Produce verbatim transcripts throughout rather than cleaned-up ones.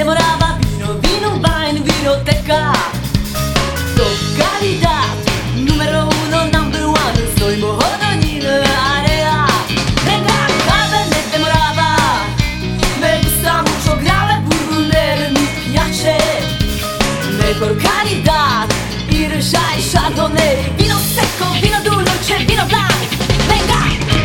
de morava, vino, vino, wine, vinoteca. Calidad, número uno, number one. Soy mohodanin area. Venga, Cabernet de Morava. Me gusta mucho grave Burgunder, mi piace. Mejor calidad, Irshai, Chardonnay. Vino secco, vino dulce, vino blanc. Venga!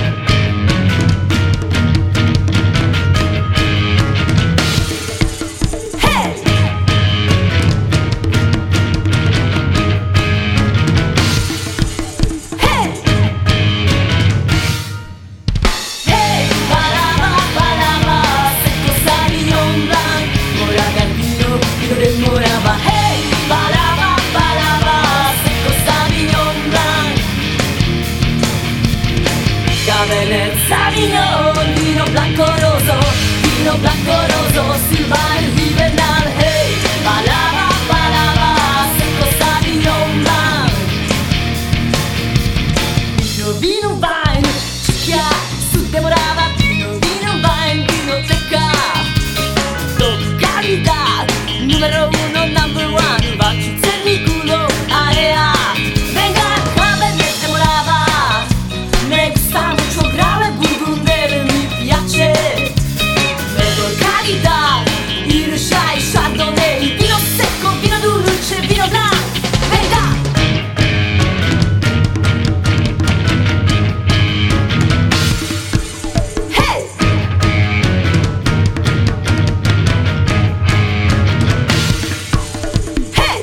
Cabernet Sauvignon, vino blanco roso, vino blanco roso, Silvain Hibernal, hey, palava, palava, secco Sauvignon Blanc. Vino, vino, wine, Cicchia, Sud de Morava, vino, vino, wine, vinoteca. Calidad, numero uno, number one, baci cenni culo, area. Venga, Cabernet de Morava, me gusta mucho grave Burgunder, mi piace. Mejor calidad, Irshai, Chardonnay, vino secco, vino dulce, vino blanc. Venga! Hey! Hey!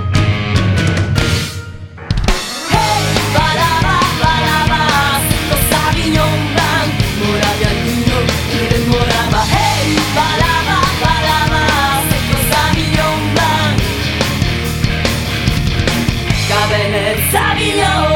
Hey! Palava, palava, secco Sauvignon Blanc, Moravia il vino, vino del Morava. Hey! Palava, palava, secco Sauvignon Blanc, Cabernet Sauvignon.